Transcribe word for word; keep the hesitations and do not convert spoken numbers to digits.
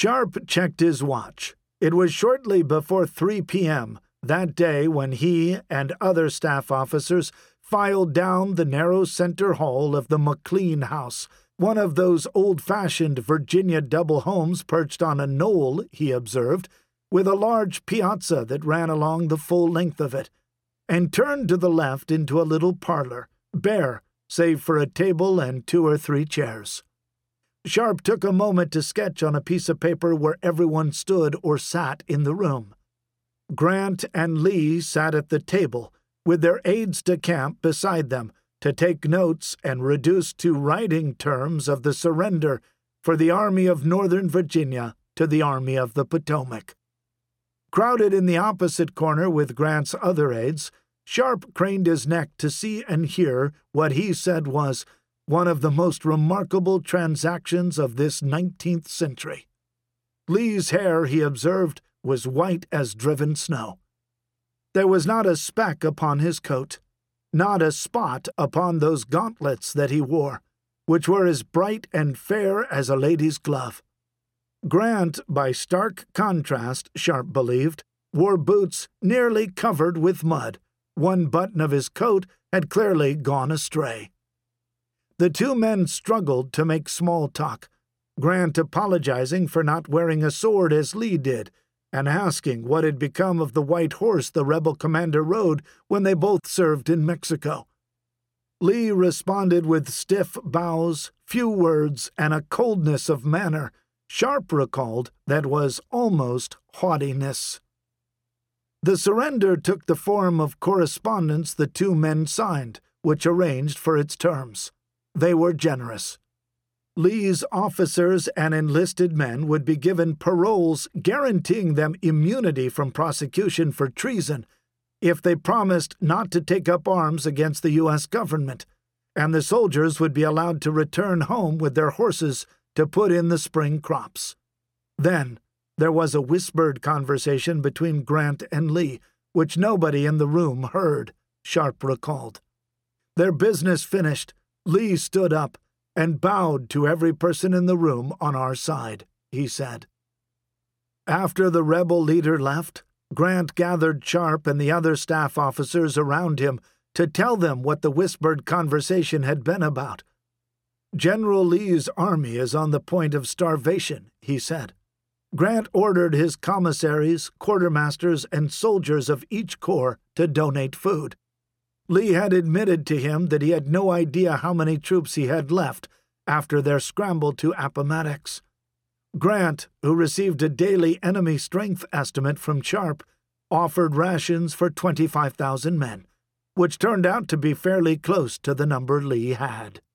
Sharp checked his watch. It was shortly before three p.m. that day when he and other staff officers filed down the narrow center hall of the McLean House, one of those old-fashioned Virginia double homes perched on a knoll, he observed, with a large piazza that ran along the full length of it, and turned to the left into a little parlor, bare, save for a table and two or three chairs. Sharp took a moment to sketch on a piece of paper where everyone stood or sat in the room. Grant and Lee sat at the table, with their aides-de-camp beside them, to take notes and reduce to writing terms of the surrender for the Army of Northern Virginia to the Army of the Potomac. Crowded in the opposite corner with Grant's other aides, Sharp craned his neck to see and hear what he said was one of the most remarkable transactions of this nineteenth century. Lee's hair, he observed, was white as driven snow. There was not a speck upon his coat, not a spot upon those gauntlets that he wore, which were as bright and fair as a lady's glove. Grant, by stark contrast, Sharp believed, wore boots nearly covered with mud. One button of his coat had clearly gone astray. The two men struggled to make small talk, Grant apologizing for not wearing a sword as Lee did, and asking what had become of the white horse the rebel commander rode when they both served in Mexico. Lee responded with stiff bows, few words, and a coldness of manner Sharp recalled that was almost haughtiness. The surrender took the form of correspondence the two men signed, which arranged for its terms. They were generous. Lee's officers and enlisted men would be given paroles guaranteeing them immunity from prosecution for treason if they promised not to take up arms against the U S government, and the soldiers would be allowed to return home with their horses to put in the spring crops. Then there was a whispered conversation between Grant and Lee, which nobody in the room heard, Sharp recalled. Their business finished, Lee stood up and bowed to every person in the room on our side, he said. After the rebel leader left, Grant gathered Sharp and the other staff officers around him to tell them what the whispered conversation had been about. General Lee's army is on the point of starvation, he said. Grant ordered his commissaries, quartermasters, and soldiers of each corps to donate food. Lee had admitted to him that he had no idea how many troops he had left after their scramble to Appomattox. Grant, who received a daily enemy strength estimate from Sharp, offered rations for twenty-five thousand men, which turned out to be fairly close to the number Lee had.